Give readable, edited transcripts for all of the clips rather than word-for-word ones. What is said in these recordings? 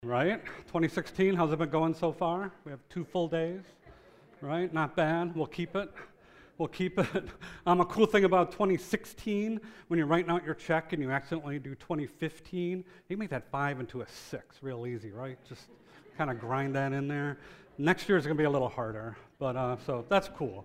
Right? 2016, how's it been going so far? We have 2 full days, right? Not bad. We'll keep it. We'll keep it. A cool thing about 2016, when you're writing out your check and you accidentally do 2015, you can make that 5 into a 6 real easy, right? Just kind of grind that in there. Next year is going to be a little harder, but so that's cool.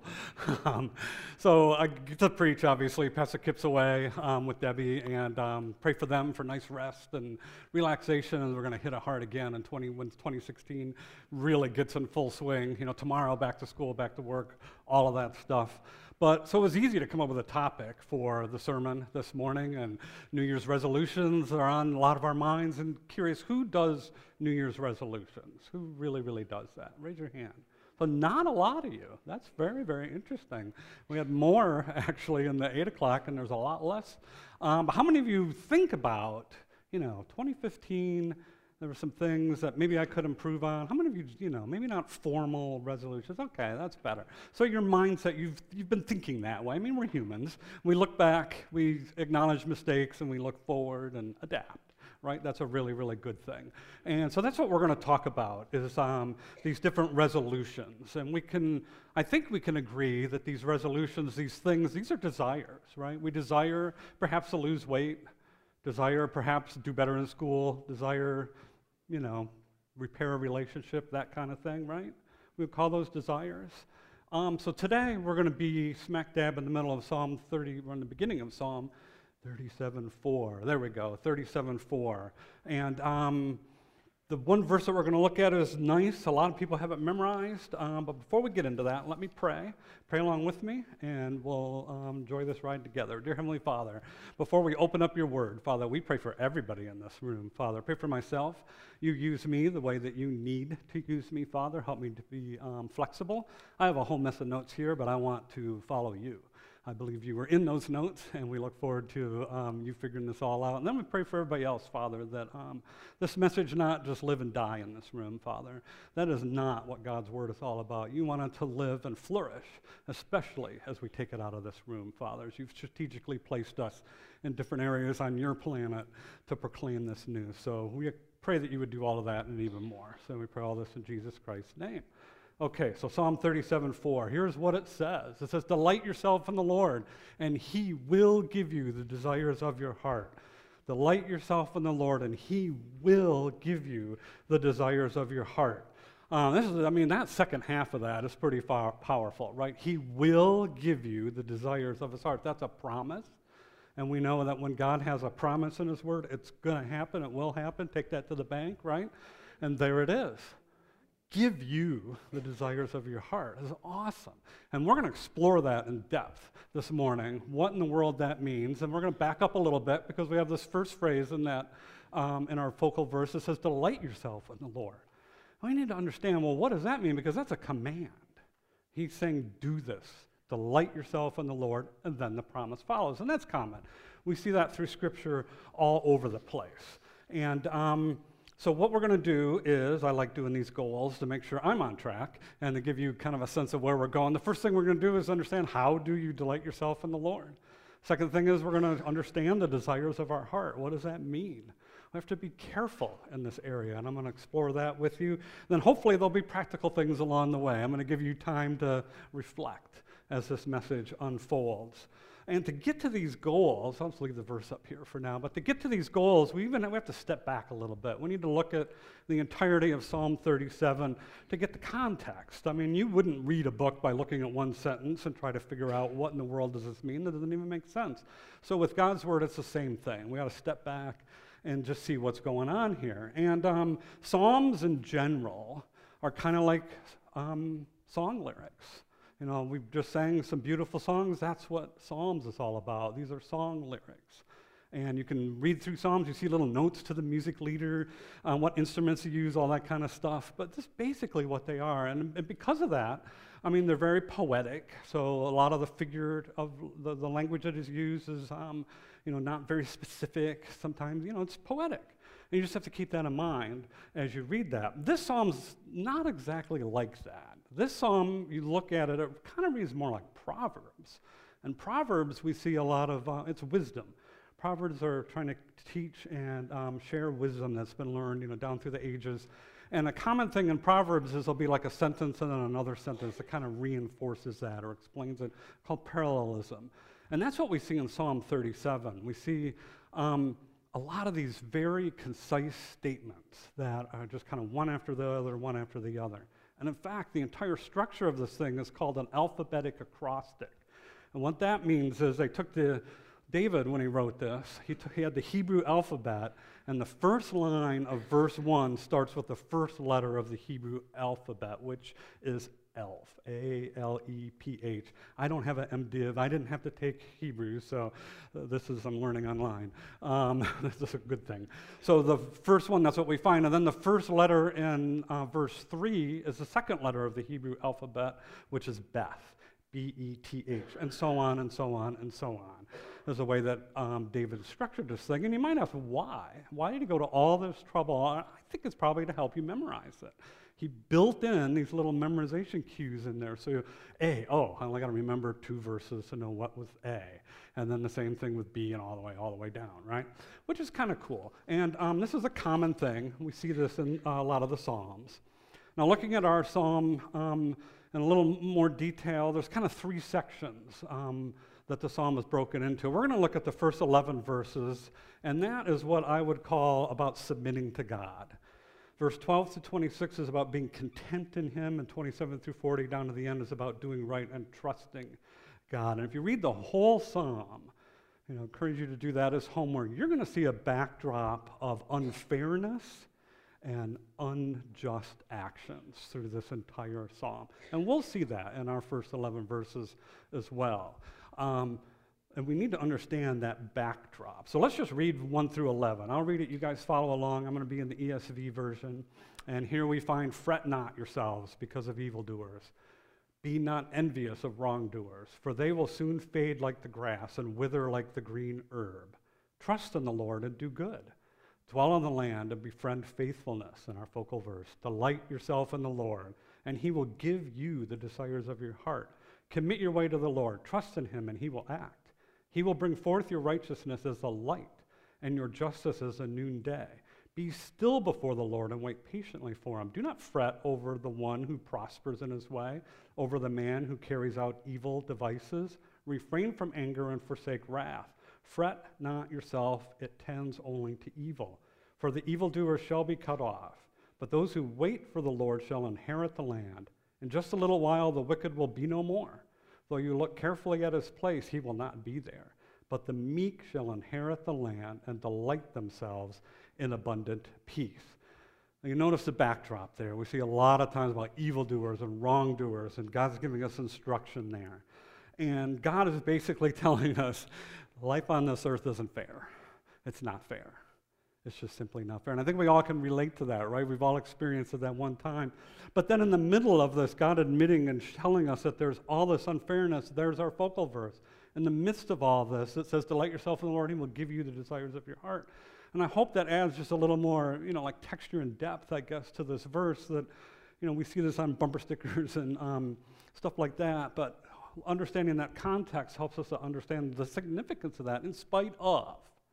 So I get to preach, obviously. Pastor Kip's away with Debbie, and pray for them for nice rest and relaxation, and we're going to hit it hard again when 2016 really gets in full swing. You know, tomorrow, back to school, back to work, all of that stuff. But so it was easy to come up with a topic for the sermon this morning, and New Year's resolutions are on a lot of our minds. And curious, who does New Year's resolutions? Who really, really does that? Raise your hand. So not a lot of you. That's very, very interesting. We had more actually in the 8 o'clock, and there's a lot less. But how many of you think about, 2015? There were some things that maybe I could improve on. How many of you, maybe not formal resolutions? Okay, that's better. So your mindset, you've been thinking that way. I mean, we're humans. We look back, we acknowledge mistakes, and we look forward and adapt, right? That's a really, really good thing. And so that's what we're going to talk about is these different resolutions. And I think we can agree that these resolutions, these are desires, right? We desire perhaps to lose weight, desire perhaps to do better in school, desire, repair a relationship, that kind of thing, right? We would call those desires. So today we're going to be smack dab in the middle of Psalm 30, we're in the beginning of Psalm 37:4. There we go, 37:4. And the one verse that we're going to look at is nice. A lot of people have it memorized. But before we get into that, let me pray. Pray along with me, and we'll enjoy this ride together. Dear Heavenly Father, before we open up your word, Father, we pray for everybody in this room. Father, pray for myself. You use me the way that you need to use me, Father. Help me to be flexible. I have a whole mess of notes here, but I want to follow you. I believe you were in those notes, and we look forward to you figuring this all out. And then we pray for everybody else, Father, that this message not just live and die in this room, Father. That is not what God's word is all about. You want it to live and flourish, especially as we take it out of this room, Father. As you've strategically placed us in different areas on your planet to proclaim this news. So we pray that you would do all of that and even more. So we pray all this in Jesus Christ's name. Okay, so Psalm 37:4, here's what it says. It says, delight yourself in the Lord, and he will give you the desires of your heart. Delight yourself in the Lord, and he will give you the desires of your heart. That second half of that is pretty powerful, right? He will give you the desires of his heart. That's a promise. And we know that when God has a promise in his word, it's going to happen, it will happen. Take that to the bank, right? And there it is. Give you the desires of your heart. It's awesome. And we're going to explore that in depth this morning, what in the world that means. And we're going to back up a little bit because we have this first phrase in that in our focal verse that says, delight yourself in the Lord. We need to understand, well, what does that mean? Because that's a command. He's saying, do this. Delight yourself in the Lord, and then the promise follows. And that's common. We see that through Scripture all over the place. And so what we're going to do is, I like doing these goals to make sure I'm on track and to give you kind of a sense of where we're going. The first thing we're going to do is understand, how do you delight yourself in the Lord? Second thing is, we're going to understand the desires of our heart. What does that mean? We have to be careful in this area, and I'm going to explore that with you. Then hopefully there'll be practical things along the way. I'm going to give you time to reflect as this message unfolds. And to get to these goals, I'll just leave the verse up here for now, but to get to these goals, we have to step back a little bit. We need to look at the entirety of Psalm 37 to get the context. I mean, you wouldn't read a book by looking at one sentence and try to figure out what in the world does this mean. That doesn't even make sense. So with God's word, it's the same thing. We got to step back and just see what's going on here. And Psalms in general are kind of like song lyrics. We've just sang some beautiful songs. That's what Psalms is all about. These are song lyrics. And you can read through Psalms. You see little notes to the music leader, what instruments you use, all that kind of stuff. But that's basically what they are. And because of that, they're very poetic. So a lot of the figure of the language that is used is, not very specific. Sometimes, it's poetic. And you just have to keep that in mind as you read that. This psalm's not exactly like that. This psalm, you look at it, it kind of reads more like Proverbs. And Proverbs, we see a lot of, it's wisdom. Proverbs are trying to teach and share wisdom that's been learned, down through the ages. And a common thing in Proverbs is there'll be like a sentence and then another sentence that kind of reinforces that or explains it, called parallelism. And that's what we see in Psalm 37. We see a lot of these very concise statements that are just kind of one after the other, one after the other. And in fact, the entire structure of this thing is called an alphabetic acrostic. And what that means is they took David, when he wrote this, he had the Hebrew alphabet, and the first line of verse 1 starts with the first letter of the Hebrew alphabet, which is Aleph, A-L-E-P-H. I don't have an MDiv. I didn't have to take Hebrew, so I'm learning online. This is a good thing. So the first one, that's what we find. And then the first letter in verse 3 is the second letter of the Hebrew alphabet, which is Beth, B-E-T-H, and so on and so on and so on. There's a way that David structured this thing. And you might ask, why? Why did he go to all this trouble? I think it's probably to help you memorize it. He built in these little memorization cues in there. So A, I only got to remember 2 verses to know what was A. And then the same thing with B and all the way down, right? Which is kind of cool. And this is a common thing. We see this in a lot of the Psalms. Now, looking at our Psalm in a little more detail, there's kind of 3 sections that the Psalm is broken into. We're going to look at the first 11 verses, and that is what I would call about submitting to God. Verse 12 to 26 is about being content in Him, and 27 through 40 down to the end is about doing right and trusting God. And if you read the whole Psalm, I encourage you to do that as homework, you're going to see a backdrop of unfairness and unjust actions through this entire Psalm. And we'll see that in our first 11 verses as well. And we need to understand that backdrop. So let's just read 1 through 11. I'll read it. You guys follow along. I'm going to be in the ESV version. And here we find, fret not yourselves because of evildoers. Be not envious of wrongdoers, for they will soon fade like the grass and wither like the green herb. Trust in the Lord and do good. Dwell on the land and befriend faithfulness, in our focal verse. Delight yourself in the Lord, and He will give you the desires of your heart. Commit your way to the Lord. Trust in Him, and He will act. He will bring forth your righteousness as the light, and your justice as the noonday. Be still before the Lord and wait patiently for Him. Do not fret over the one who prospers in his way, over the man who carries out evil devices. Refrain from anger and forsake wrath. Fret not yourself, it tends only to evil. For the evildoer shall be cut off, but those who wait for the Lord shall inherit the land. In just a little while the wicked will be no more. Though you look carefully at his place, he will not be there. But the meek shall inherit the land and delight themselves in abundant peace. Now, you notice the backdrop there. We see a lot of times about evildoers and wrongdoers, and God's giving us instruction there. And God is basically telling us life on this earth isn't fair. It's not fair. It's just simply not fair. And I think we all can relate to that, right? We've all experienced it at one time. But then in the middle of this, God admitting and telling us that there's all this unfairness, there's our focal verse. In the midst of all this, it says, delight yourself in the Lord, He will give you the desires of your heart. And I hope that adds just a little more, like texture and depth, I guess, to this verse that, we see this on bumper stickers and stuff like that. But understanding that context helps us to understand the significance of that in spite of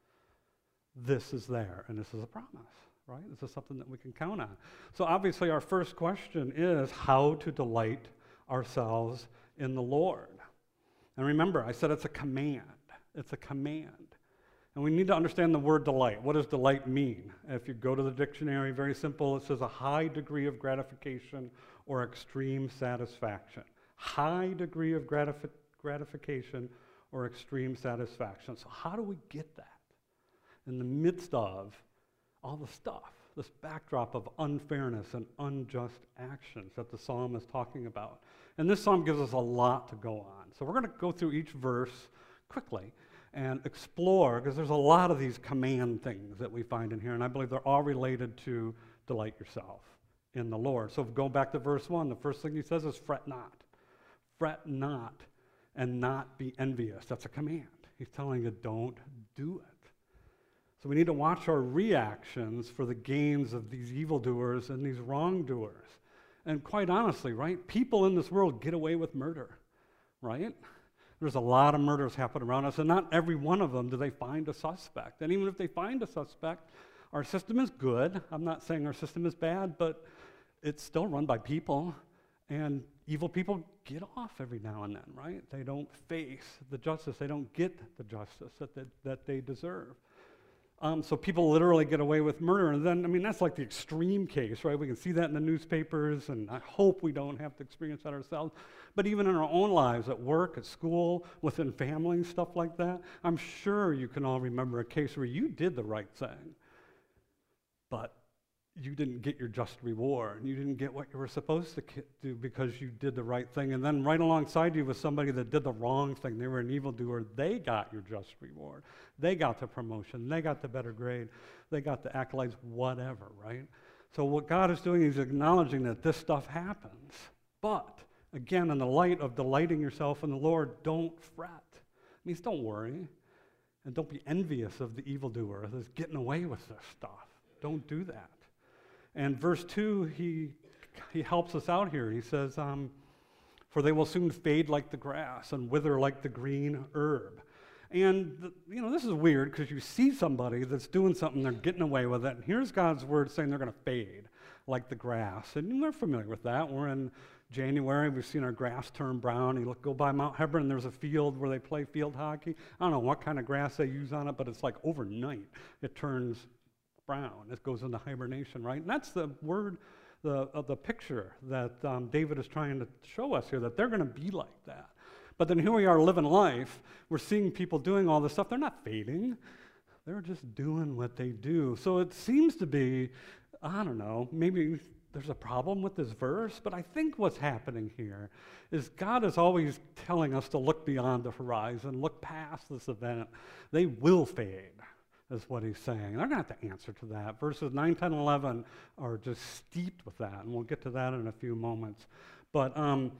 this is there, and this is a promise, right? This is something that we can count on. So obviously our first question is how to delight ourselves in the Lord. And remember, I said it's a command. It's a command. And we need to understand the word delight. What does delight mean? If you go to the dictionary, very simple, it says a high degree of gratification or extreme satisfaction. High degree of gratification or extreme satisfaction. So how do we get that? In the midst of all the stuff, this backdrop of unfairness and unjust actions that the psalm is talking about. And this psalm gives us a lot to go on. So we're going to go through each verse quickly and explore, because there's a lot of these command things that we find in here, and I believe they're all related to delight yourself in the Lord. So if we go back to verse 1, the first thing he says is fret not. Fret not and not be envious. That's a command. He's telling you don't do it. So we need to watch our reactions for the gains of these evildoers and these wrongdoers. And quite honestly, right, people in this world get away with murder, right? There's a lot of murders happening around us, and not every one of them do they find a suspect. And even if they find a suspect, our system is good. I'm not saying our system is bad, but it's still run by people, and evil people get off every now and then, right? They don't face the justice. They don't get the justice that they deserve. So people literally get away with murder. And then, I mean, that's like the extreme case, right? We can see that in the newspapers, and I hope we don't have to experience that ourselves. But even in our own lives, at work, at school, within families, stuff like that, I'm sure you can all remember a case where you did the right thing, but you didn't get your just reward. You didn't get what you were supposed to do because you did the right thing. And then right alongside you was somebody that did the wrong thing. They were an evildoer. They got your just reward. They got the promotion. They got the better grade. They got the accolades, whatever, right? So what God is doing is acknowledging that this stuff happens. But, again, in the light of delighting yourself in the Lord, don't fret. It means don't worry. And don't be envious of the evildoer that's getting away with this stuff. Don't do that. And verse 2, he helps us out here. He says, for they will soon fade like the grass and wither like the green herb. And, this is weird because you see somebody that's doing something, they're getting away with it, and here's God's word saying they're going to fade like the grass. And we're familiar with that. We're in January. We've seen our grass turn brown. You go by Mount Hebron, there's a field where they play field hockey. I don't know what kind of grass they use on it, but it's like overnight it turns brown. It goes into hibernation, right? And that's the word, the picture that David is trying to show us here, that they're going to be like that. But then here we are living life. We're seeing people doing all this stuff. They're not fading. They're just doing what they do. So it seems to be, I don't know, maybe there's a problem with this verse, but I think what's happening here is God is always telling us to look beyond the horizon, look past this event. They will fade, is what he's saying. They're going to have to answer to that. Verses 9, 10, 11 are just steeped with that, and we'll get to that in a few moments. But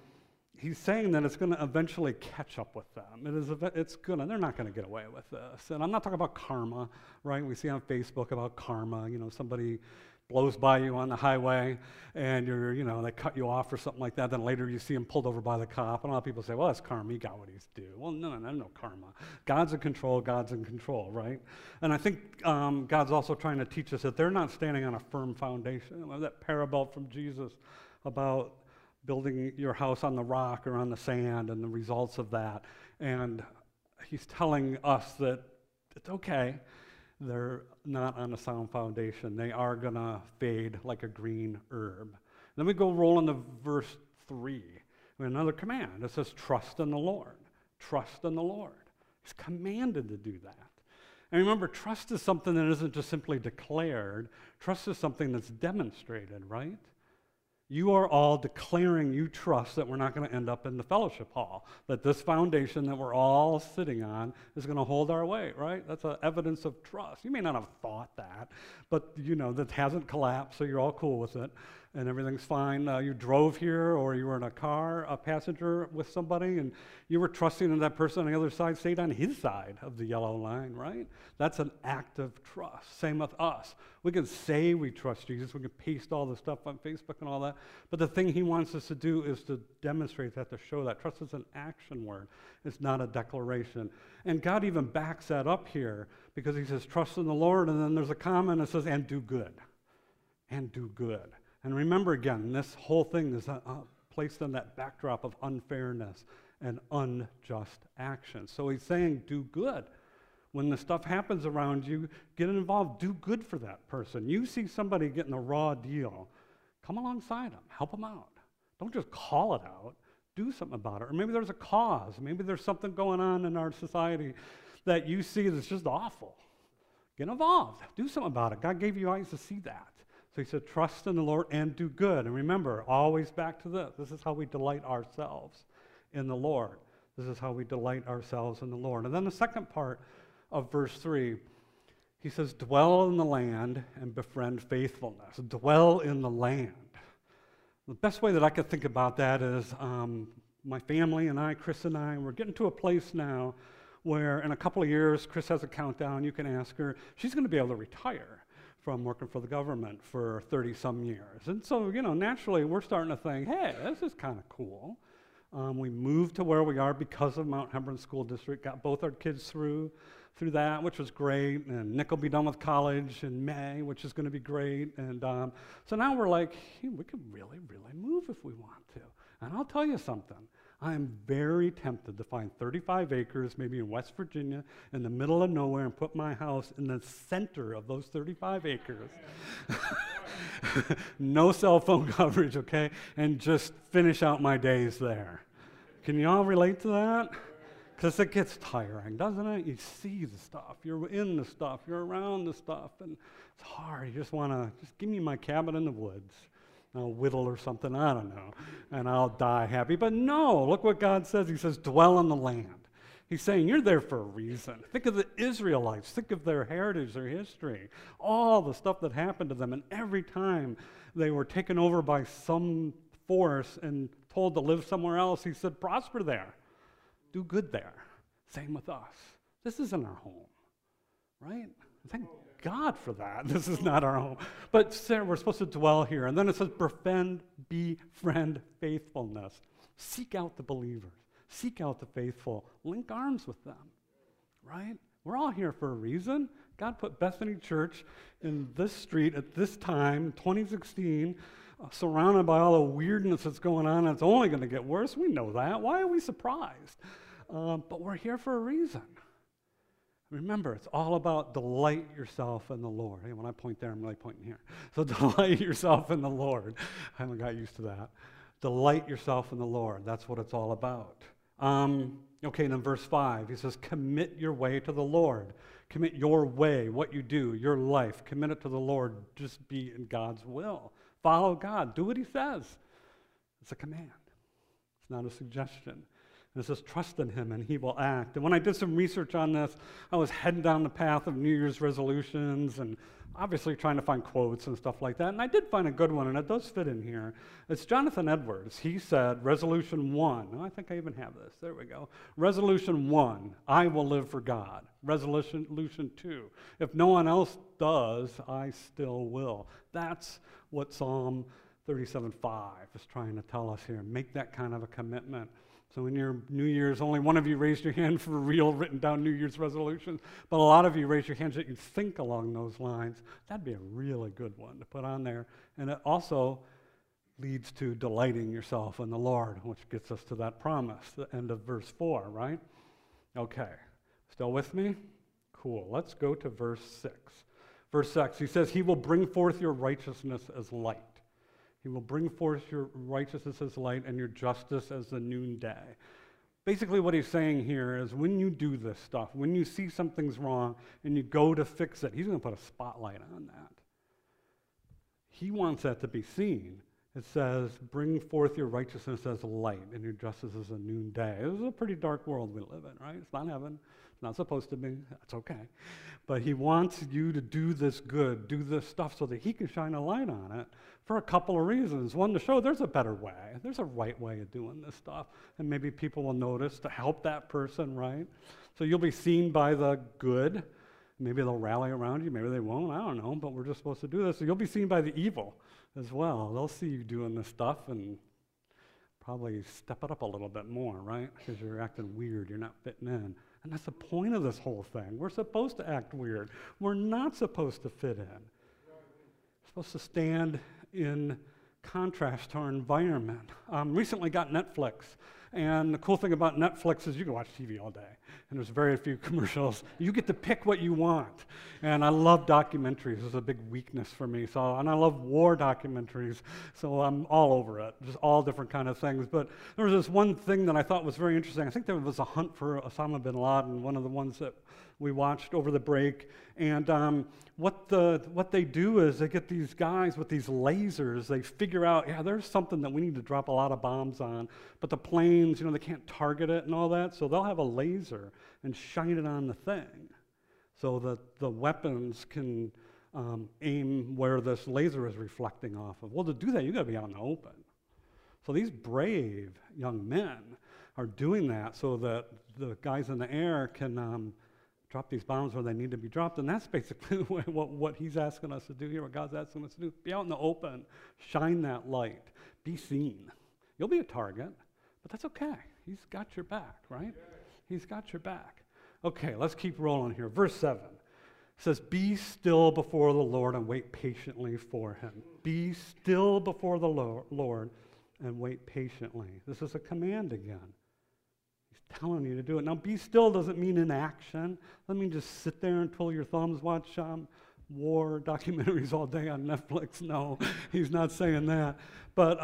he's saying that it's going to eventually catch up with them. They're not going to get away with this. And I'm not talking about karma, right? We see on Facebook about karma, somebody blows by you on the highway and they cut you off or something like that. Then later you see him pulled over by the cop. And a lot of people say, well, that's karma. He got what he's due. Well, no karma. God's in control, right? And I think God's also trying to teach us that they're not standing on a firm foundation. That parable from Jesus about building your house on the rock or on the sand and the results of that. And he's telling us that it's okay. They're not on a sound foundation. They are going to fade like a green herb. Then we go roll into verse 3. We have another command. It says, trust in the Lord. Trust in the Lord. He's commanded to do that. And remember, trust is something that isn't just simply declared. Trust is something that's demonstrated, right? You are all declaring you trust that we're not going to end up in the fellowship hall, that this foundation that we're all sitting on is going to hold our weight, right? That's evidence of trust. You may not have thought that, but that hasn't collapsed, so you're all cool with it, and everything's fine. You drove here, or you were in a car, a passenger with somebody, and you were trusting that that person on the other side stayed on his side of the yellow line, right? That's an act of trust. Same with us. We can say we trust Jesus. We can paste all the stuff on Facebook and all that. But the thing he wants us to do is to demonstrate that, to show that. Trust is an action word. It's not a declaration. And God even backs that up here because he says, trust in the Lord. And then there's a comment that says, and do good. And do good. And remember again, this whole thing is placed on that backdrop of unfairness and unjust action. So he's saying, do good. When the stuff happens around you, get involved. Do good for that person. You see somebody getting a raw deal, come alongside them. Help them out. Don't just call it out. Do something about it. Or maybe there's a cause. Maybe there's something going on in our society that you see that's just awful. Get involved. Do something about it. God gave you eyes to see that. So he said, trust in the Lord and do good. And remember, always back to this. This is how we delight ourselves in the Lord. This is how we delight ourselves in the Lord. And then the second part of verse 3, he says, dwell in the land and befriend faithfulness. Dwell in the land. The best way that I could think about that is my family and I, Chris and I, we're getting to a place now where in a couple of years, Chris has a countdown. You can ask her. She's going to be able to retire from working for the government for 30-some years. And so, naturally, we're starting to think, hey, this is kind of cool. We moved to where we are because of Mount Hebron School District, got both our kids through that, which was great, and Nick will be done with college in May, which is going to be great, and so now we're like, hey, we could really, really move if we want to. And I'll tell you something, I am very tempted to find 35 acres, maybe in West Virginia, in the middle of nowhere, and put my house in the center of those 35 acres. No cell phone coverage, okay? And just finish out my days there. Can you all relate to that? Because it gets tiring, doesn't it? You see the stuff, you're in the stuff, you're around the stuff, and it's hard. You just want to, just give me my cabin in the woods. I'll whittle or something, I don't know, and I'll die happy. But no, look what God says. He says, dwell on the land. He's saying you're there for a reason. Think of the Israelites. Think of their heritage, their history, all the stuff that happened to them. And every time they were taken over by some force and told to live somewhere else, he said, prosper there. Do good there. Same with us. This isn't our home, right? Thank God for that. This is not our home. But Sarah, we're supposed to dwell here. And then it says, befriend faithfulness. Seek out the believers. Seek out the faithful. Link arms with them, right? We're all here for a reason. God put Bethany Church in this street at this time, 2016, surrounded by all the weirdness that's going on. And it's only going to get worse. We know that. Why are we surprised? But we're here for a reason. Remember, it's all about delight yourself in the Lord. Hey, when I point there, I'm really pointing here. So delight yourself in the Lord. I haven't got used to that. Delight yourself in the Lord. That's what it's all about. Okay, and then verse 5, he says, commit your way to the Lord. Commit your way, what you do, your life. Commit it to the Lord. Just be in God's will. Follow God. Do what he says. It's a command. It's not a suggestion. And it says, trust in him and he will act. And when I did some research on this, I was heading down the path of New Year's resolutions and obviously trying to find quotes and stuff like that. And I did find a good one, and it does fit in here. It's Jonathan Edwards. He said, Resolution 1. Oh, I think I even have this. There we go. Resolution 1, I will live for God. Resolution 2, if no one else does, I still will. That's what Psalm 37:5 is trying to tell us here. Make that kind of a commitment. So in your New Year's, only one of you raised your hand for real, written down New Year's resolutions, but a lot of you raised your hands that you think along those lines. That'd be a really good one to put on there. And it also leads to delighting yourself in the Lord, which gets us to that promise, the end of verse 4, right? Okay, still with me? Cool, let's go to verse 6. Verse 6, he says, he will bring forth your righteousness as light. He will bring forth your righteousness as light and your justice as the noonday. Basically what he's saying here is when you do this stuff, when you see something's wrong and you go to fix it, he's going to put a spotlight on that. He wants that to be seen. It says, bring forth your righteousness as light and your justice as a noonday. This is a pretty dark world we live in, right? It's not heaven. It's not supposed to be. That's okay. But he wants you to do this good, do this stuff so that he can shine a light on it for a couple of reasons. One, to show there's a better way. There's a right way of doing this stuff. And maybe people will notice to help that person, right? So you'll be seen by the good. Maybe they'll rally around you. Maybe they won't. I don't know. But we're just supposed to do this. So you'll be seen by the evil as well. They'll see you doing this stuff and probably step it up a little bit more, right? Because you're acting weird. You're not fitting in. And that's the point of this whole thing. We're supposed to act weird. We're not supposed to fit in. We're supposed to stand in contrast to our environment. Recently got Netflix. And the cool thing about Netflix is you can watch TV all day. And there's very few commercials. You get to pick what you want. And I love documentaries. It's a big weakness for me. And I love war documentaries. So I'm all over it. Just all different kind of things. But there was this one thing that I thought was very interesting. I think there was a hunt for Osama bin Laden, one of the ones that we watched over the break. And what they do is they get these guys with these lasers. They figure out, yeah, there's something that we need to drop a lot of bombs on. But the planes, they can't target it and all that. So they'll have a laser and shine it on the thing so that the weapons can aim where this laser is reflecting off of. Well, to do that, you've got to be out in the open. So these brave young men are doing that so that the guys in the air can drop these bombs where they need to be dropped. And that's basically what he's asking us to do here, what God's asking us to do. Be out in the open, shine that light, be seen. You'll be a target, But that's okay. He's got your back, right? He's got your back. Okay, let's keep rolling here. Verse 7 says, be still before the Lord and wait patiently for him. Be still before the Lord and wait patiently. This is a command again. He's telling you to do it. Now, be still doesn't mean inaction. Doesn't mean just sit there and twiddle your thumbs, watch war documentaries all day on Netflix. No, he's not saying that. But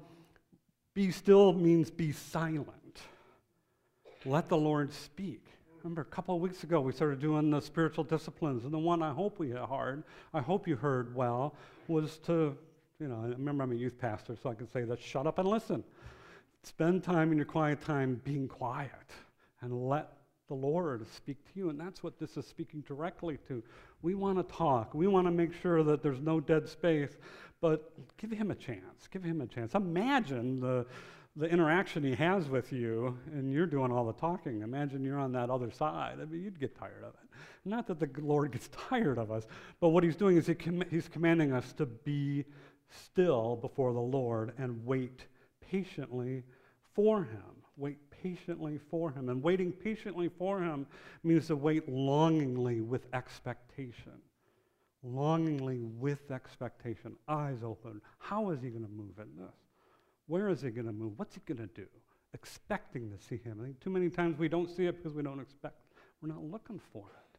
be still means be silent. Let the Lord speak. Remember, a couple of weeks ago, we started doing the spiritual disciplines, and the one I hope we hit hard, I hope you heard well, was to, I remember I'm a youth pastor, so I can say that, shut up and listen. Spend time in your quiet time being quiet, and let the Lord speak to you, and that's what this is speaking directly to. We want to talk. We want to make sure that there's no dead space, but give him a chance. Give him a chance. Imagine the interaction he has with you, and you're doing all the talking. Imagine you're on that other side. I mean, you'd get tired of it. Not that the Lord gets tired of us, but what he's doing is he's commanding us to be still before the Lord and wait patiently for him. Wait patiently for him. And waiting patiently for him means to wait longingly with expectation. Longingly with expectation. Eyes open. How is he going to move in this? Where is he going to move? What's he going to do? Expecting to see him. I think too many times we don't see it because we don't expect. We're not looking for it.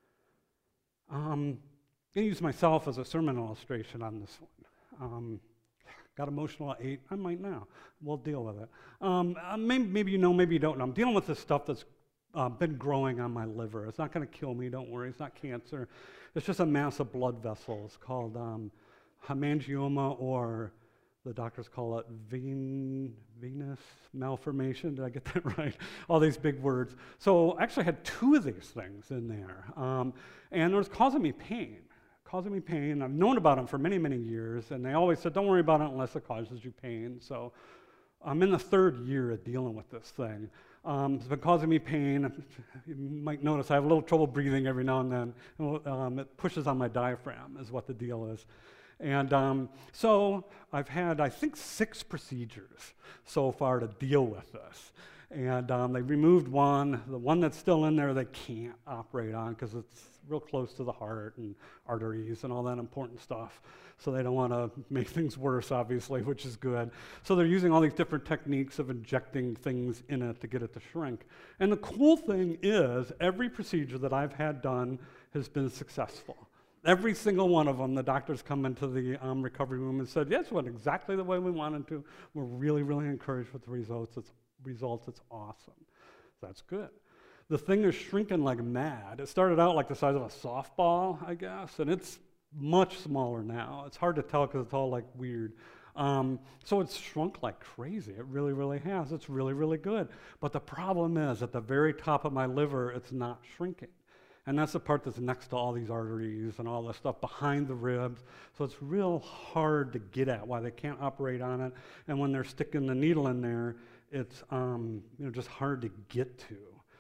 I'm going to use myself as a sermon illustration on this one. Got emotional at 8. I might now. We'll deal with it. Maybe you know, maybe you don't know. I'm dealing with this stuff that's been growing on my liver. It's not going to kill me, don't worry. It's not cancer. It's just a mass of blood vessels called hemangioma, or the doctors call it venous malformation. Did I get that right? All these big words. So I actually had 2 of these things in there. And it was causing me pain. I've known about them for many, many years, and they always said, don't worry about it unless it causes you pain. So I'm in the 3rd year of dealing with this thing. It's been causing me pain. You might notice I have a little trouble breathing every now and then. It pushes on my diaphragm is what the deal is. And so I've had, I think, 6 procedures so far to deal with this. And they removed one. The one that's still in there they can't operate on because it's real close to the heart and arteries and all that important stuff. So they don't want to make things worse, obviously, which is good. So they're using all these different techniques of injecting things in it to get it to shrink. And the cool thing is every procedure that I've had done has been successful. Every single one of them, the doctors come into the recovery room and said, yes, it went exactly the way we wanted to. We're really, really encouraged with the results. It's awesome. That's good. The thing is shrinking like mad. It started out like the size of a softball, I guess, and it's much smaller now. It's hard to tell because it's all like weird. So it's shrunk like crazy. It really, really has. It's really, really good. But the problem is at the very top of my liver, it's not shrinking. And that's the part that's next to all these arteries and all the stuff behind the ribs. So it's real hard to get at why they can't operate on it. And when they're sticking the needle in there, it's just hard to get to.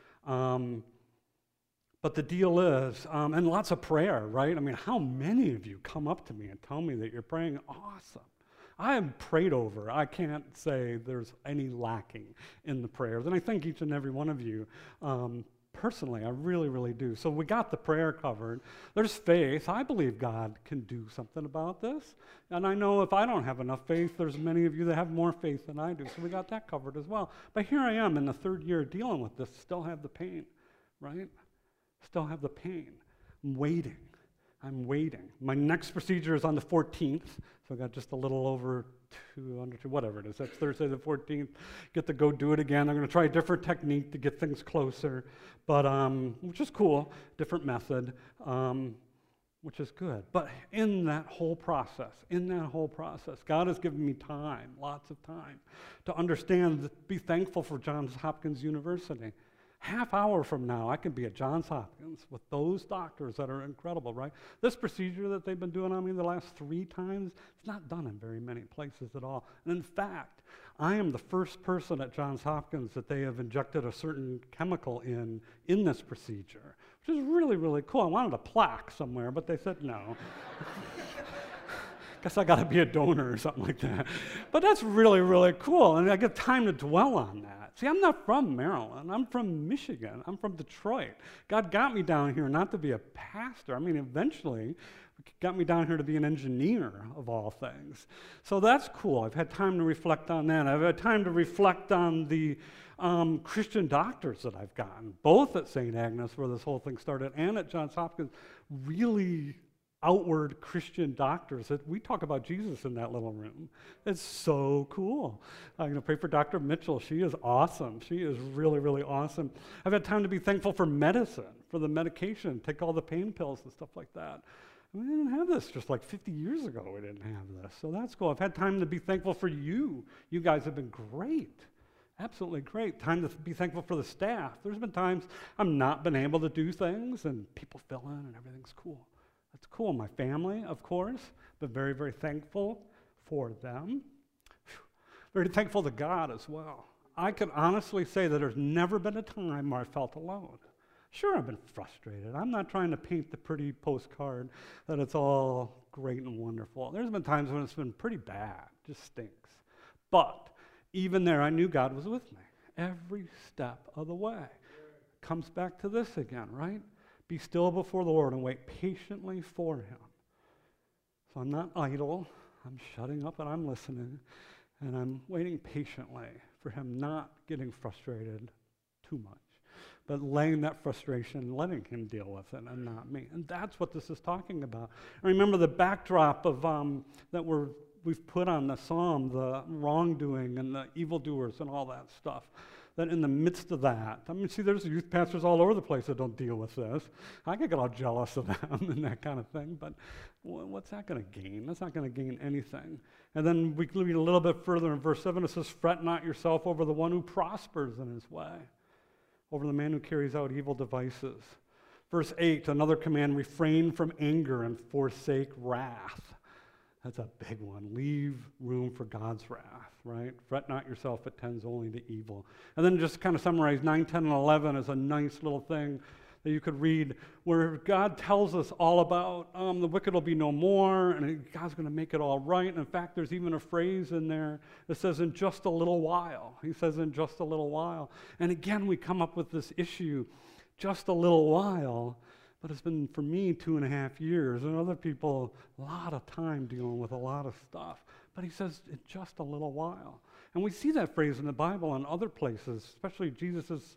But the deal is, and lots of prayer, right? I mean, how many of you come up to me and tell me that you're praying? Awesome. I am prayed over. I can't say there's any lacking in the prayers. And I thank each and every one of you. Personally, I really, really do. So we got the prayer covered. There's faith. I believe God can do something about this. And I know if I don't have enough faith, there's many of you that have more faith than I do. So we got that covered as well. But here I am in the 3rd year dealing with this, still have the pain, right? Still have the pain. I'm waiting. My next procedure is on the 14th. So I got just a little over 200, whatever it is. That's Thursday the 14th. Get to go do it again. I'm going to try a different technique to get things closer, but which is cool. Different method, which is good. But in that whole process, God has given me time, lots of time, to understand, be thankful for Johns Hopkins University. Half hour from now, I can be at Johns Hopkins with those doctors that are incredible, right? This procedure that they've been doing on me the last 3 times, it's not done in very many places at all. And in fact, I am the first person at Johns Hopkins that they have injected a certain chemical in this procedure, which is really, really cool. I wanted a plaque somewhere, but they said no. Guess I got to be a donor or something like that. But that's really, really cool. And I get time to dwell on that. See, I'm not from Maryland. I'm from Michigan. I'm from Detroit. God got me down here not to be a pastor. I mean, eventually, got me down here to be an engineer, of all things. So that's cool. I've had time to reflect on that. I've had time to reflect on the Christian doctors that I've gotten, both at St. Agnes, where this whole thing started, and at Johns Hopkins. Really outward Christian doctors. We talk about Jesus in that little room. It's so cool. I'm going to pray for Dr. Mitchell. She is awesome. She is really, really awesome. I've had time to be thankful for medicine, for the medication, take all the pain pills and stuff like that. We didn't have this just like 50 years ago. We didn't have this. So that's cool. I've had time to be thankful for you. You guys have been great. Absolutely great. Time to be thankful for the staff. There's been times I've not been able to do things and people fill in and everything's cool. That's cool. My family, of course, but very, very thankful for them. Very thankful to God as well. I can honestly say that there's never been a time where I felt alone. Sure, I've been frustrated. I'm not trying to paint the pretty postcard that it's all great and wonderful. There's been times when it's been pretty bad, just stinks. But even there, I knew God was with me every step of the way. Comes back to this again, right? Be still before the Lord and wait patiently for him. So I'm not idle. I'm shutting up and I'm listening. And I'm waiting patiently for him, not getting frustrated too much, but laying that frustration, letting him deal with it and not me. And that's what this is talking about. And remember the backdrop of that we've put on the psalm, the wrongdoing and the evildoers and all that stuff. That in the midst of that, I mean, see, there's youth pastors all over the place that don't deal with this. I can get all jealous of them and that kind of thing, but what's that going to gain? That's not going to gain anything. And then we read a little bit further in verse 7, it says, fret not yourself over the one who prospers in his way, over the man who carries out evil devices. Verse 8, another command, refrain from anger and forsake wrath. That's a big one. Leave room for God's wrath, right? Fret not yourself, it tends only to evil. And then just kind of summarize 9, 10, and 11 as a nice little thing that you could read where God tells us all about the wicked will be no more and God's going to make it all right. And in fact, there's even a phrase in there that says, in just a little while. He says, in just a little while. And again, we come up with this issue, just a little while. But it's been, for me, 2.5 years, and other people, a lot of time dealing with a lot of stuff. But he says, in just a little while. And we see that phrase in the Bible and other places, especially Jesus'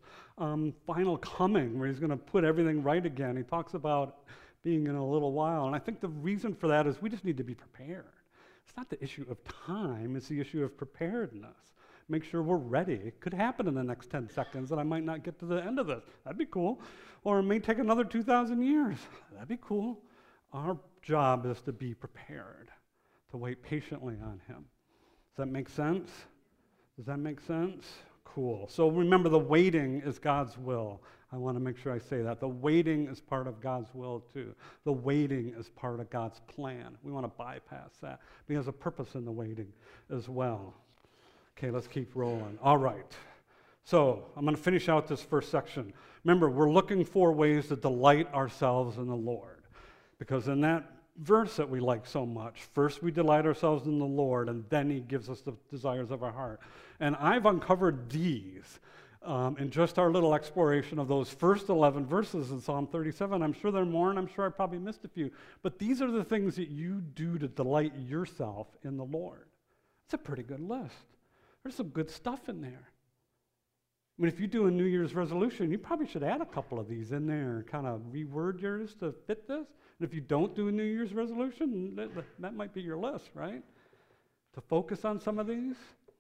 final coming, where he's going to put everything right again. He talks about being in a little while. And I think the reason for that is we just need to be prepared. It's not the issue of time, it's the issue of preparedness. Make sure we're ready. It could happen in the next 10 seconds and I might not get to the end of this. That'd be cool. Or it may take another 2,000 years. That'd be cool. Our job is to be prepared, to wait patiently on him. Does that make sense? Does that make sense? Cool. So remember, the waiting is God's will. I want to make sure I say that. The waiting is part of God's will too. The waiting is part of God's plan. We want to bypass that. But he has a purpose in the waiting as well. Okay, let's keep rolling. All right. So I'm going to finish out this first section. Remember, we're looking for ways to delight ourselves in the Lord. Because in that verse that we like so much, first we delight ourselves in the Lord, and then he gives us the desires of our heart. And I've uncovered these in just our little exploration of those first 11 verses in Psalm 37. I'm sure there are more, and I'm sure I probably missed a few. But these are the things that you do to delight yourself in the Lord. It's a pretty good list. There's some good stuff in there. I mean, if you do a New Year's resolution, you probably should add a couple of these in there and kind of reword yours to fit this. And if you don't do a New Year's resolution, that might be your list, right? To focus on some of these,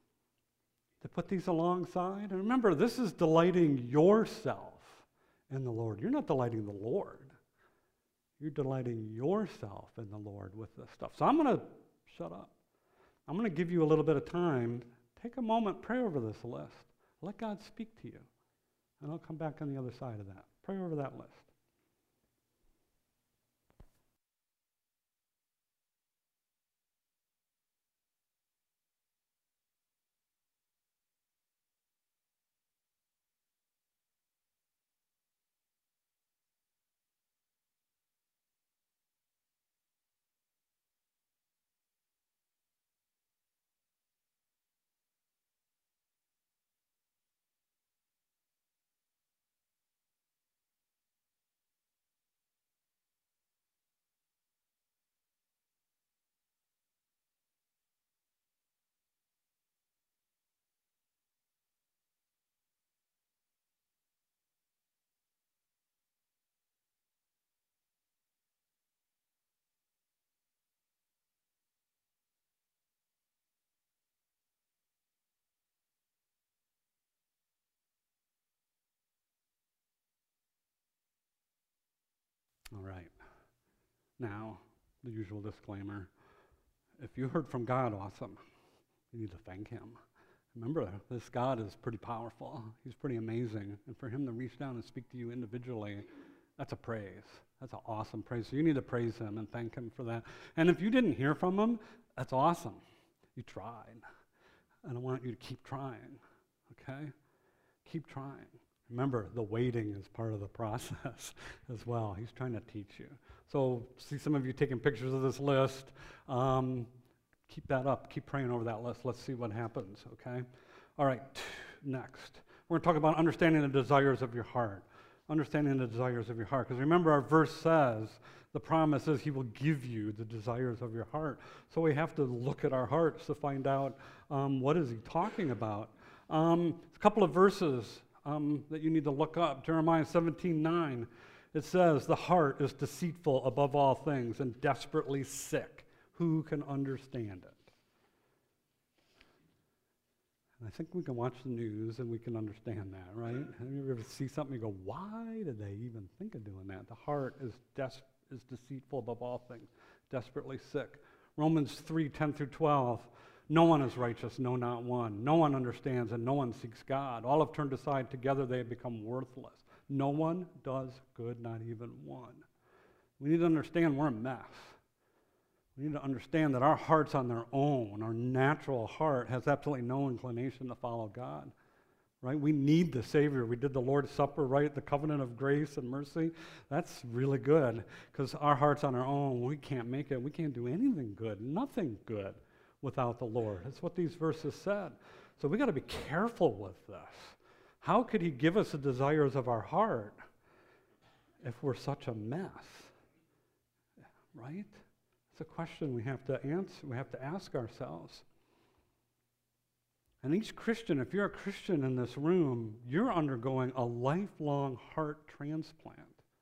to put these alongside. And remember, this is delighting yourself in the Lord. You're not delighting the Lord. You're delighting yourself in the Lord with this stuff. So I'm going to shut up. I'm going to give you a little bit of time. Take a moment, pray over this list. Let God speak to you. And I'll come back on the other side of that. Pray over that list. Now, the usual disclaimer, if you heard from God, awesome. You need to thank him. Remember, this God is pretty powerful. He's pretty amazing. And for him to reach down and speak to you individually, that's a praise. That's an awesome praise. So you need to praise him and thank him for that. And if you didn't hear from him, that's awesome. You tried. And I want you to keep trying, okay? Keep trying. Remember, the waiting is part of the process as well. He's trying to teach you. So see some of you taking pictures of this list. Keep that up. Keep praying over that list. Let's see what happens, okay? All right, next. We're going to talk about understanding the desires of your heart. Understanding the desires of your heart. Because remember, our verse says, the promise is he will give you the desires of your heart. So we have to look at our hearts to find out what is he talking about. A couple of verses that you need to look up. Jeremiah 17:9. It says, the heart is deceitful above all things and desperately sick. Who can understand it? And I think we can watch the news and we can understand that, right? You ever see something and you go, why did they even think of doing that? The heart is deceitful above all things, desperately sick. Romans 3:10-12. No one is righteous, no, not one. No one understands and no one seeks God. All have turned aside. Together they have become worthless. No one does good, not even one. We need to understand we're a mess. We need to understand that our hearts on their own, our natural heart, has absolutely no inclination to follow God, right? We need the Savior. We did the Lord's Supper, right? The covenant of grace and mercy. That's really good because our hearts on our own, we can't make it. We can't do anything good, nothing good without the Lord. That's what these verses said. So we got to be careful with this. How could he give us the desires of our heart if we're such a mess, right? It's a question we have to answer, we have to ask ourselves. And each Christian, if you're a Christian in this room, you're undergoing a lifelong heart transplant.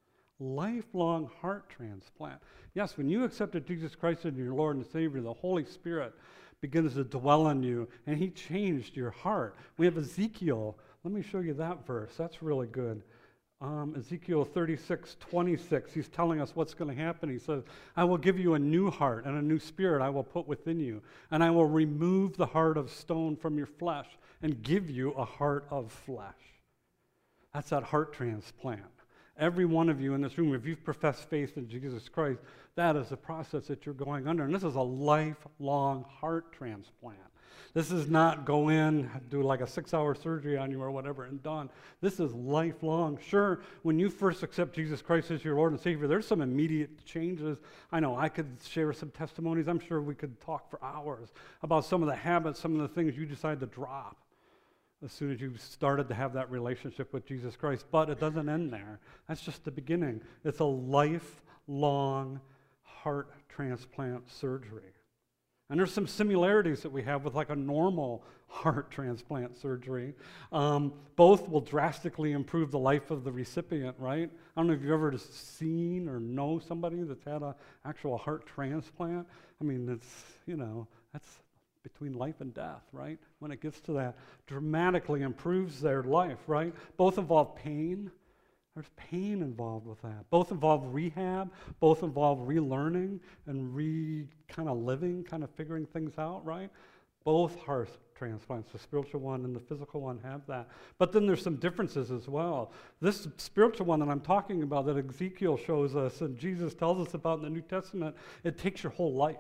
Lifelong heart transplant. Yes, when you accepted Jesus Christ as your Lord and Savior, the Holy Spirit begins to dwell in you, and he changed your heart. We have Ezekiel. Let me show you that verse. That's really good. Ezekiel 36:26, he's telling us what's going to happen. He says, I will give you a new heart and a new spirit I will put within you, and I will remove the heart of stone from your flesh and give you a heart of flesh. That's that heart transplant. Every one of you in this room, if you've professed faith in Jesus Christ, that is the process that you're going under. And this is a lifelong heart transplant. This is not go in, do like a 6-hour surgery on you or whatever and done. This is lifelong. Sure, when you first accept Jesus Christ as your Lord and Savior, there's some immediate changes. I know I could share some testimonies. I'm sure we could talk for hours about some of the habits, some of the things you decide to drop as soon as you started to have that relationship with Jesus Christ. But it doesn't end there. That's just the beginning. It's a lifelong heart transplant surgery. And there's some similarities that we have with like a normal heart transplant surgery. Both will drastically improve the life of the recipient, right? I don't know if you've ever seen or know somebody that's had an actual heart transplant. I mean, that's between life and death, right? When it gets to that, dramatically improves their life, right? Both involve pain. There's pain involved with that. Both involve rehab, both involve relearning and kind of living, kind of figuring things out, right? Both heart transplants, the spiritual one and the physical one, have that. But then there's some differences as well. This spiritual one that I'm talking about, that Ezekiel shows us and Jesus tells us about in the New Testament, it takes your whole life.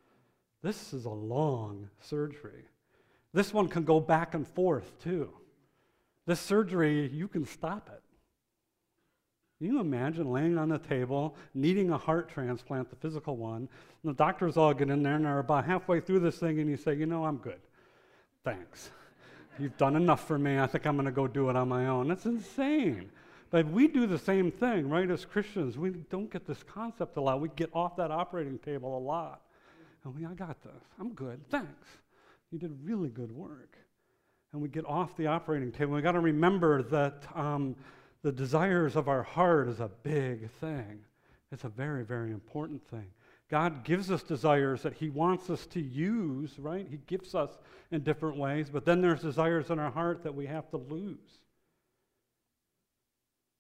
This is a long surgery. This one can go back and forth too. This surgery, you can stop it. Can you imagine laying on the table, needing a heart transplant, the physical one, and the doctors all get in there and they're about halfway through this thing and you say, I'm good. Thanks. You've done enough for me. I think I'm going to go do it on my own. That's insane. But we do the same thing, right, as Christians. We don't get this concept a lot. We get off that operating table a lot. And I got this. I'm good. Thanks. You did really good work. And we get off the operating table. We've got to remember that the desires of our heart is a big thing. It's a very, very important thing. God gives us desires that he wants us to use, right? He gives us in different ways, but then there's desires in our heart that we have to lose.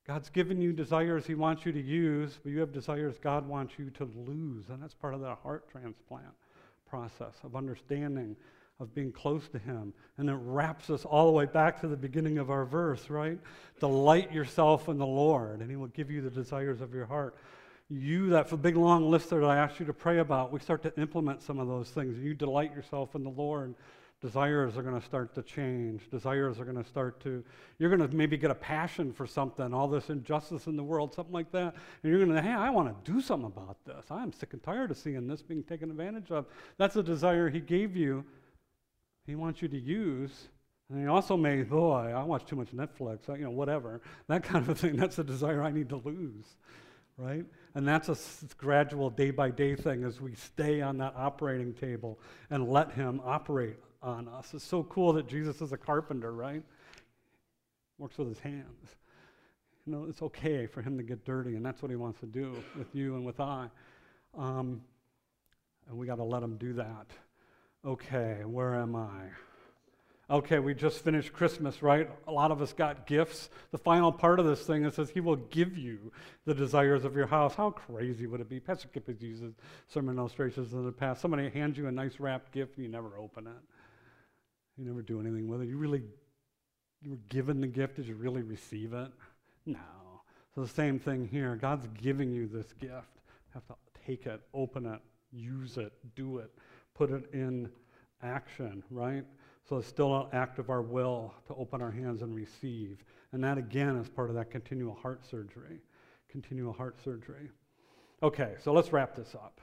God's given you desires he wants you to use, but you have desires God wants you to lose. And that's part of that heart transplant process of understanding, of being close to him. And it wraps us all the way back to the beginning of our verse, right? Delight yourself in the Lord, and he will give you the desires of your heart. That big long list that I asked you to pray about, we start to implement some of those things. You delight yourself in the Lord, desires are going to start to change. Desires are going to start to, you're going to maybe get a passion for something, all this injustice in the world, something like that. And you're going to, hey, I want to do something about this. I'm sick and tired of seeing this being taken advantage of. That's a desire he gave you. He wants you to use. And he also may, I watch too much Netflix, whatever. That kind of a thing. That's a desire I need to lose, right? And that's a gradual day-by-day thing as we stay on that operating table and let him operate on us. It's so cool that Jesus is a carpenter, right? Works with his hands. It's okay for him to get dirty, and that's what he wants to do with you and with I. And we got to let him do that. Okay, where am I? Okay, we just finished Christmas, right? A lot of us got gifts. The final part of this thing, it says he will give you the desires of your house. How crazy would it be? Pastor Kip has used sermon illustrations in the past. Somebody hands you a nice wrapped gift and you never open it. You never do anything with it. You were given the gift. Did you really receive it? No. So the same thing here. God's giving you this gift. You have to take it, open it, use it, do it, put it in action, right? So it's still an act of our will to open our hands and receive. And that, again, is part of that continual heart surgery. Continual heart surgery. Okay, so let's wrap this up.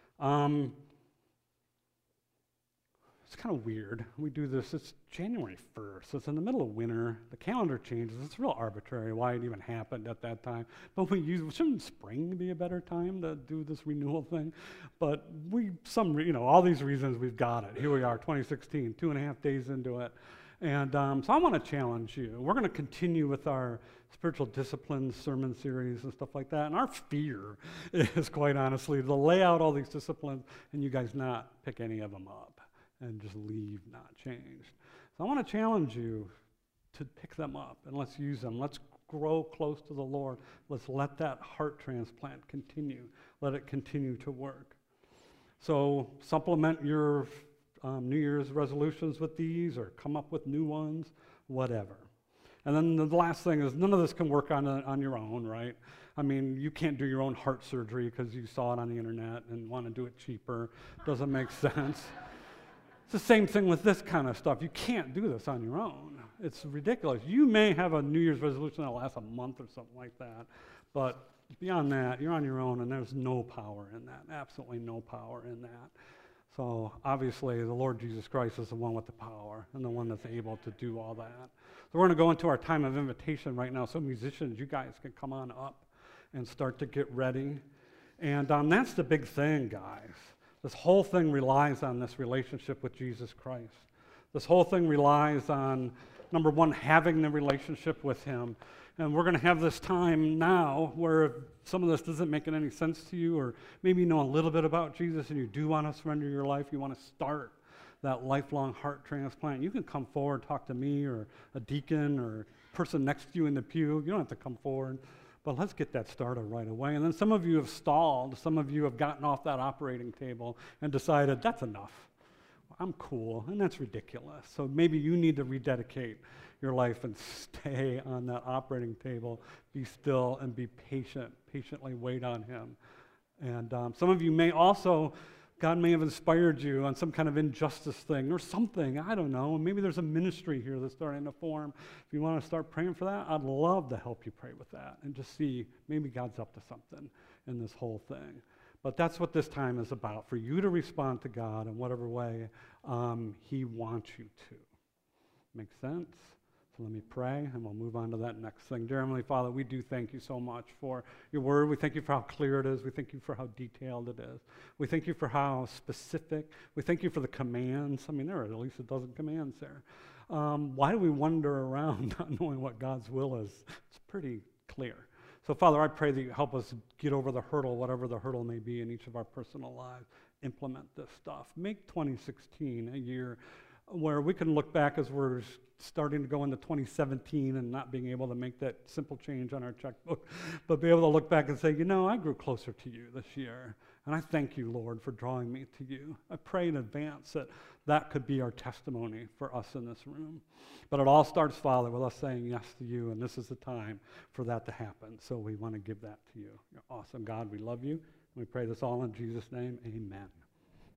It's kind of weird. We do this. It's January 1st. It's in the middle of winter. The calendar changes. It's real arbitrary why it even happened at that time. But shouldn't spring be a better time to do this renewal thing? But all these reasons, we've got it. Here we are, 2016, 2.5 days into it. And so I want to challenge you. We're going to continue with our spiritual disciplines sermon series and stuff like that. And our fear is, quite honestly, to lay out all these disciplines and you guys not pick any of them up and just leave not changed. So I want to challenge you to pick them up and let's use them. Let's grow close to the Lord. Let's let that heart transplant continue. Let it continue to work. So supplement your New Year's resolutions with these or come up with new ones, whatever. And then the last thing is none of this can work on your own, right? I mean, you can't do your own heart surgery because you saw it on the internet and want to do it cheaper. Doesn't make sense. It's the same thing with this kind of stuff. You can't do this on your own. It's ridiculous. You may have a New Year's resolution that lasts a month or something like that, but beyond that, you're on your own, and there's no power in that, absolutely no power in that. So obviously, the Lord Jesus Christ is the one with the power and the one that's able to do all that. So we're going to go into our time of invitation right now. So musicians, you guys can come on up and start to get ready. And that's the big thing, guys. This whole thing relies on this relationship with Jesus Christ. This whole thing relies on, number one, having the relationship with him. And we're going to have this time now where if some of this doesn't make any sense to you, or maybe you know a little bit about Jesus and you do want to surrender your life, you want to start that lifelong heart transplant, you can come forward, talk to me or a deacon or person next to you in the pew. You don't have to come forward. But let's get that started right away. And then some of you have stalled. Some of you have gotten off that operating table and decided, that's enough. I'm cool, and that's ridiculous. So maybe you need to rededicate your life and stay on that operating table, be still, and be patient, patiently wait on him. And some of you may also, God may have inspired you on some kind of injustice thing or something, I don't know. Maybe there's a ministry here that's starting to form. If you want to start praying for that, I'd love to help you pray with that and just see maybe God's up to something in this whole thing. But that's what this time is about, for you to respond to God in whatever way he wants you to. Make sense? So let me pray, and we'll move on to that next thing. Dear Heavenly Father, we do thank you so much for your word. We thank you for how clear it is. We thank you for how detailed it is. We thank you for how specific. We thank you for the commands. I mean, there are at least a dozen commands there. Why do we wander around not knowing what God's will is? It's pretty clear. So, Father, I pray that you help us get over the hurdle, whatever the hurdle may be in each of our personal lives. Implement this stuff. Make 2016 a year where we can look back as we're starting to go into 2017 and not being able to make that simple change on our checkbook, but be able to look back and say, I grew closer to you this year. And I thank you, Lord, for drawing me to you. I pray in advance that that could be our testimony for us in this room. But it all starts, Father, with us saying yes to you, and this is the time for that to happen. So we want to give that to you. You're awesome, God. We love you. We pray this all in Jesus' name. Amen.